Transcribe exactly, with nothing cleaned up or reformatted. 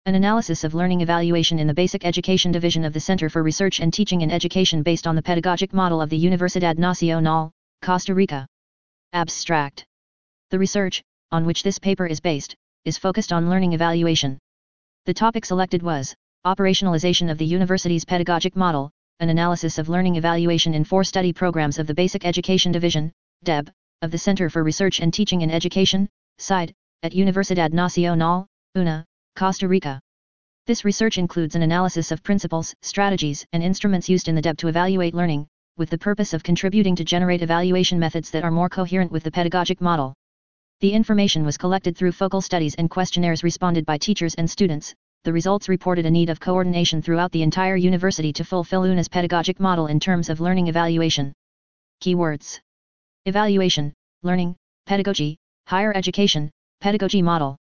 An analysis of learning evaluation in the Basic Education Division of the Center for Research and Teaching in Education based on the pedagogic model of the Universidad Nacional, Costa Rica. Abstract. The research, on which this paper is based, is focused on learning evaluation. The topic selected was, Operationalization of the University's Pedagogic Model, an analysis of learning evaluation in four study programs of the Basic Education Division, D E B, of the Center for Research and Teaching in Education, C I D, at Universidad Nacional, U N A, Costa Rica. This research includes an analysis of principles, strategies, and instruments used in the D E B to evaluate learning, with the purpose of contributing to generate evaluation methods that are more coherent with the pedagogic model. The information was collected through focal studies and questionnaires responded by teachers and students. The results reported a need of coordination throughout the entire university to fulfill U N A's pedagogic model in terms of learning evaluation. Keywords: evaluation, learning, pedagogy, higher education, pedagogy model.